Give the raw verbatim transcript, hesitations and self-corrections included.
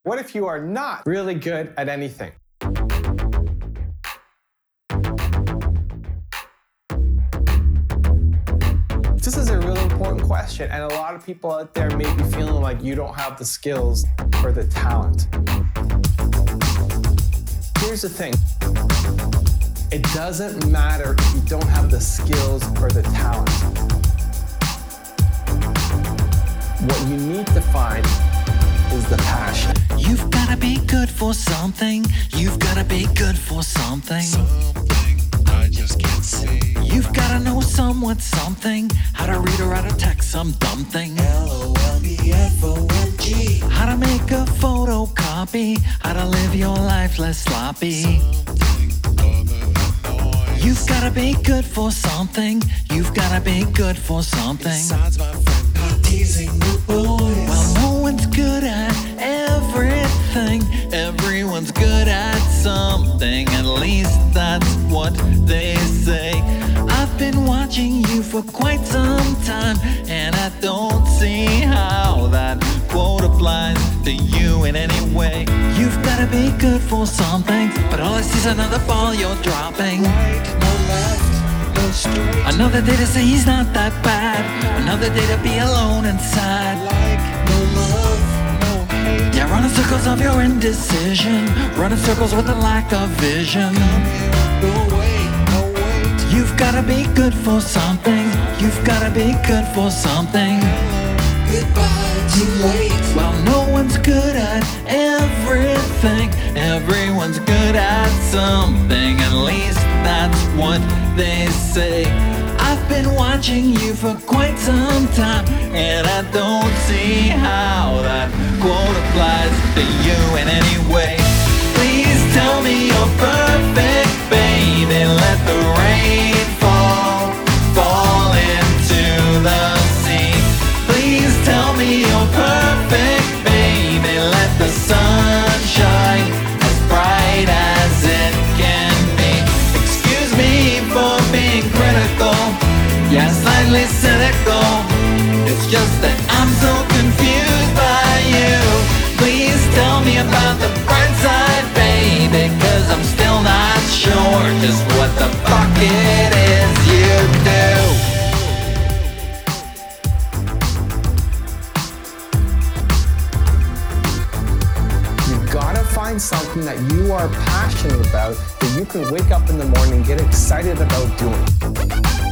What if you are not really good at anything? This is a really important question, and a lot of people out there may be feeling like you don't have the skills or the talent. Here's the thing. It doesn't matter if you don't have the skills or the talent. What you need to find is the passion. You've gotta be good for something. You've gotta be good for something. Something I just can't see. You've gotta know somewhat something. How to read or write a text, some dumb thing. L O L B F O N G. How to make a photocopy. How to live your life less sloppy. Something other than noise. You've gotta be good for something. You've gotta be good for something. Besides my friend not teasing new boys. Well, no one's good at everything. Everyone's good at something. At least that's what they say. I've been watching you for quite some time, and I don't see how that quote applies to you in any way. You've gotta be good for something, but all I see is another ball you're dropping. Right, no left, no straight. Another day to say he's not that bad. Another day to be alone and sad. Like no love, no hate. Yeah, running circles of your indecision. Running circles with a lack of vision. Come here, no wait, no wait. You've gotta be good for something. You've gotta be good for something. Goodbye, too late. Well, no one's good at everything. Everyone's good at something. At least that's what they say. I've been watching you for quite some time, and I don't see how that quote applies to you in any way. Please tell me you're perfect, baby. Let the rain fall, fall into the sea. Please tell me you're perfect, baby. Let the sun shine as bright as it can be. Excuse me for being critical, yeah, slightly cynical. It's just that I'm so confused by you. Please tell me about the bright side, baby, 'cause I'm still not sure just what the fuck it is you do. You've got to find something that you are passionate about, that you can wake up in the morning and get excited about doing.